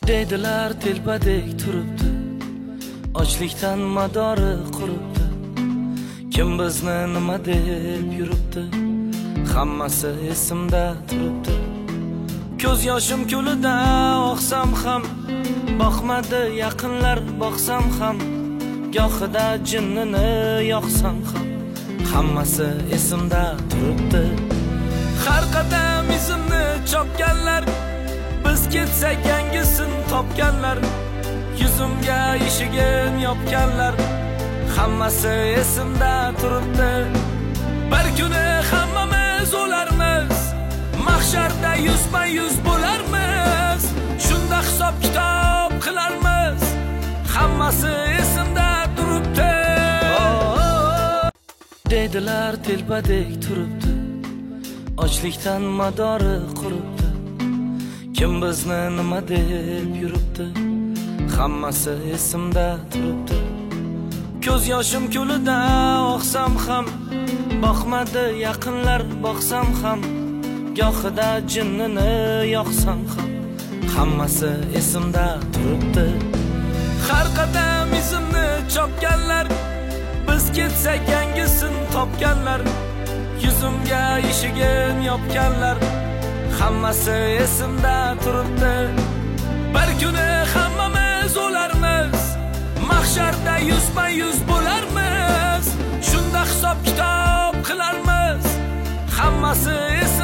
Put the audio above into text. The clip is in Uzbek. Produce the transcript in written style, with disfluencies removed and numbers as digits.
Deydilar telpadek turibdi, ochlikdan madori quribdi. Kim bizni nima deb yuribdi, hammasi esimda turibdi. Ko'z yoshim ko'lida oqsam ham, boqmadi yaqinlar boqsam ham, gohida jinnini yoqsam ham, hammasi esimda turibdi. Har qadam izimni chopganlar, biz ketsak yangisini topganlar, yuzimga eshigin yopganlar, hammasi esimda turibdi. Bir kuni hammamiz o'larmiz, mahsharda yuzma-yuz bo'larmiz, shunda hisob kitob qilarmiz, hammasi esimda turibdi. Deydilar telpadek turibdi, ochlikdan madori quribdi. Kim bizni nima deb yuribdi, hammasi esimda turibdi. Ko'z yoshim ko'lida oqsam ham, boqmadi yaqinlar boqsam ham, gohida jinnini yoqsam ham, hammasi esimda turibdi. Har qadam izimni chopganlar, biz ketsak yangisini topganlar, yuzimga eshigin yopganlar, hammasi esimda turibdi. Bir kuni hammamiz o'larmiz, mahsharda yuzma-yuz bo'larmiz, shunda hisob kitob qilarmiz, hammasi esimda